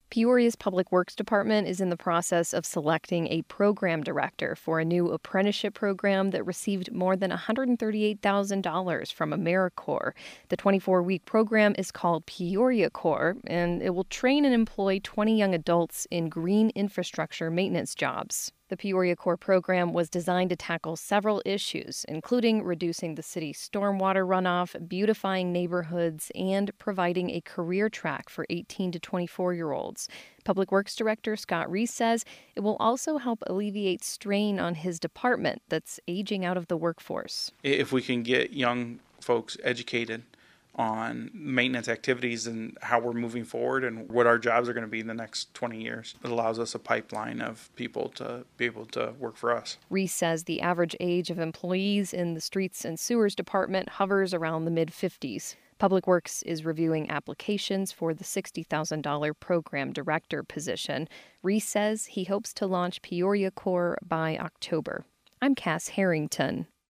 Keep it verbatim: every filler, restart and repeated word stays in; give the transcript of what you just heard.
Peoria's Public Works Department is in the process of selecting a program director for a new apprenticeship program that received more than one hundred thirty-eight thousand dollars from AmeriCorps. The twenty-four week program is called Peoria Corps, and it will train and employ twenty young adults in green infrastructure maintenance jobs. The Peoria Corps program was designed to tackle several issues, including reducing the city's stormwater runoff, beautifying neighborhoods, and providing a career track for eighteen to twenty-four-year-olds. Public Works Director Scott Reese says it will also help alleviate strain on his department that's aging out of the workforce. If we can get young folks educated on maintenance activities and how we're moving forward and what our jobs are going to be in the next twenty years. It allows us a pipeline of people to be able to work for us. Reese says the average age of employees in the Streets and Sewers Department hovers around the mid-fifties. Public Works is reviewing applications for the sixty thousand dollars program director position. Reese says he hopes to launch Peoria Corps by October. I'm Cass Harrington.